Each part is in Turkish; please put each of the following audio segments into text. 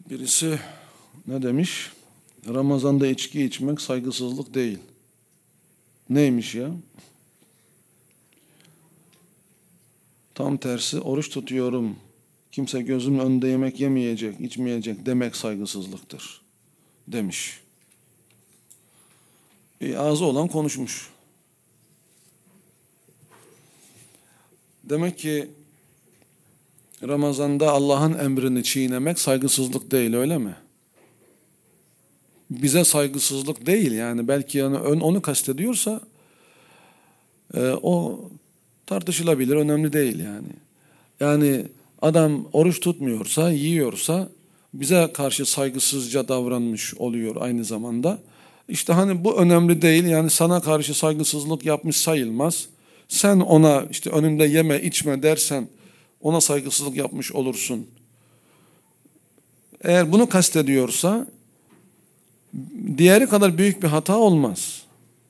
Birisi ne demiş? Ramazan'da içki içmek saygısızlık değil. Neymiş ya? Tam tersi oruç tutuyorum. Kimse gözümün önünde yemek yemeyecek, içmeyecek demek saygısızlıktır demiş. Ağzı olan konuşmuş. Demek ki Ramazan'da Allah'ın emrini çiğnemek saygısızlık değil, öyle mi? Bize saygısızlık değil yani, belki yani onu kastediyorsa o tartışılabilir, önemli değil yani. Yani adam oruç tutmuyorsa, yiyorsa bize karşı saygısızca davranmış oluyor aynı zamanda. İşte hani bu önemli değil yani, sana karşı saygısızlık yapmış sayılmaz. Sen ona işte önünde yeme içme dersen ona saygısızlık yapmış olursun. Eğer bunu kastediyorsa diğeri kadar büyük bir hata olmaz.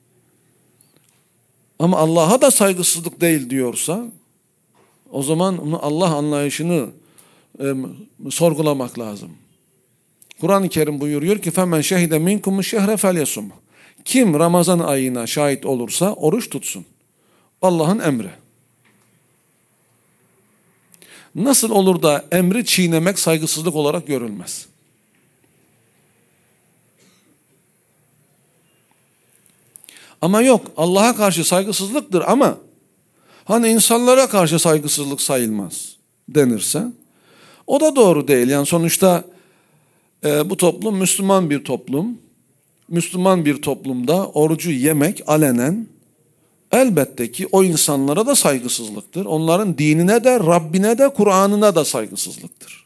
Ama Allah'a da saygısızlık değil diyorsa o zaman Allah anlayışını sorgulamak lazım. Kur'an-ı Kerim buyuruyor ki فَمَنْ شَهِدَ مِنْكُمُ الشَّهْرَ فَلْيَصُمْ. Kim Ramazan ayına şahit olursa oruç tutsun. Allah'ın emri. Nasıl olur da emri çiğnemek saygısızlık olarak görülmez? Ama yok, Allah'a karşı saygısızlıktır ama hani insanlara karşı saygısızlık sayılmaz denirse o da doğru değil. Yani sonuçta bu toplum Müslüman bir toplum. Müslüman bir toplumda orucu yemek alenen elbette ki o insanlara da saygısızlıktır. Onların dinine de, Rabbine de, Kur'an'ına da saygısızlıktır.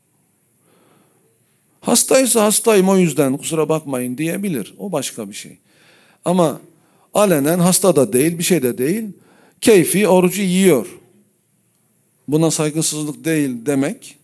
Hastaysa hastayım o yüzden kusura bakmayın diyebilir. O başka bir şey. Ama alenen hasta da değil, bir şey de değil. Keyfi orucu yiyor. Buna saygısızlık değil demek,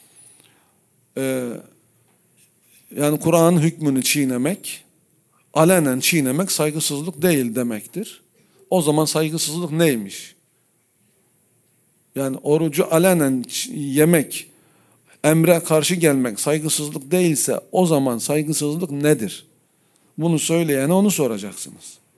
yani Kur'an'ın hükmünü çiğnemek, alenen çiğnemek saygısızlık değil demektir. O zaman saygısızlık neymiş? Yani orucu alenen yemek, emre karşı gelmek saygısızlık değilse o zaman saygısızlık nedir? Bunu söyleyene onu soracaksınız.